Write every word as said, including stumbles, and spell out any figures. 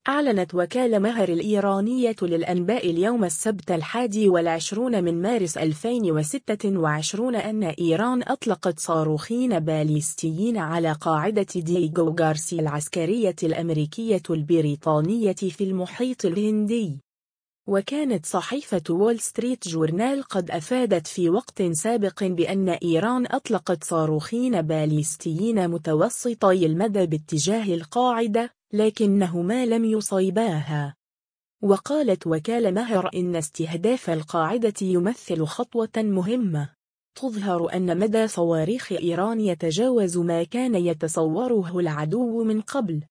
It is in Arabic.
أعلنت وكالة مهر الإيرانية للأنباء اليوم السبت الحادي والعشرون من مارس ألفين وستة وعشرين أن إيران أطلقت صاروخين باليستيين على قاعدة دييغو غارسيا العسكرية الأمريكية البريطانية في المحيط الهندي. وكانت صحيفة وول ستريت جورنال قد أفادت في وقت سابق بأن إيران أطلقت صاروخين باليستيين متوسطي المدى باتجاه القاعدة، لكنهما لم يصيباها. وقالت وكالة مهر إن استهداف القاعدة يمثل خطوة مهمة تظهر أن مدى صواريخ إيران يتجاوز ما كان يتصوره العدو من قبل.